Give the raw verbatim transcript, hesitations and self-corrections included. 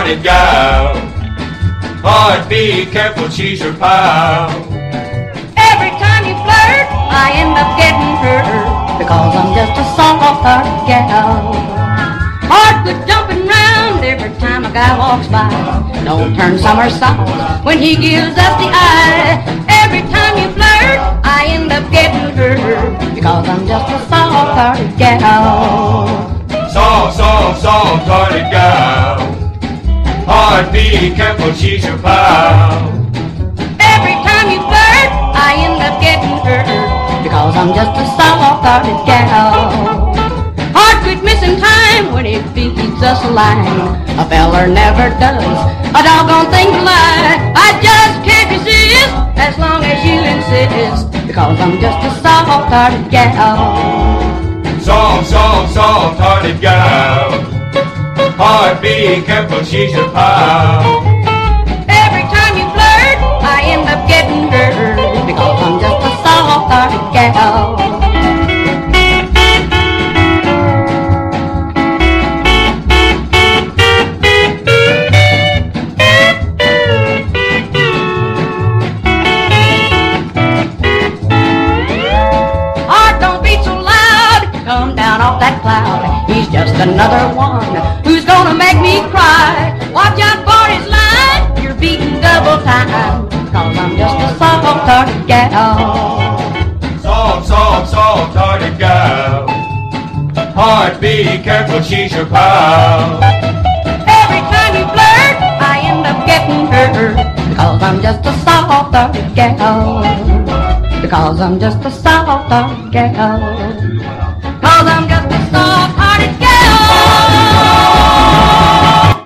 soft-hearted gal. Heart, be careful, she's your pal. Every time you flirt, I end up getting hurt, because I'm just a soft-hearted gal. Heart quit jumping round every time a guy walks by. Don't turn somersaults when he gives us the eye. Every time you flirt, I end up getting hurt, because I'm just a soft-hearted gal. Soft, soft, soft-hearted gal. Heart, be careful, she's your pal. Every time you flirt, I end up getting hurt, because I'm just a soft-hearted gal. Heart quit missing time when it feeds us a line. A feller never does a doggone thing to lie. I just can't resist as long as you insist, because I'm just a soft-hearted gal. Soft, soft, soft-hearted gal. Heart, be careful, she's your pal. Every time you flirt, I end up getting hurt, because I'm just a soft-hearted gal. Come down off that cloud, he's just another one who's gonna make me cry. Watch out for his line, you're beating double time, cause I'm just a soft-hearted gal. Soft, soft, soft-hearted gal. Heart, be careful, she's your pal. Every time you flirt, I end up getting hurt, because I'm just a soft-hearted gal. Because I'm just a soft-hearted gal.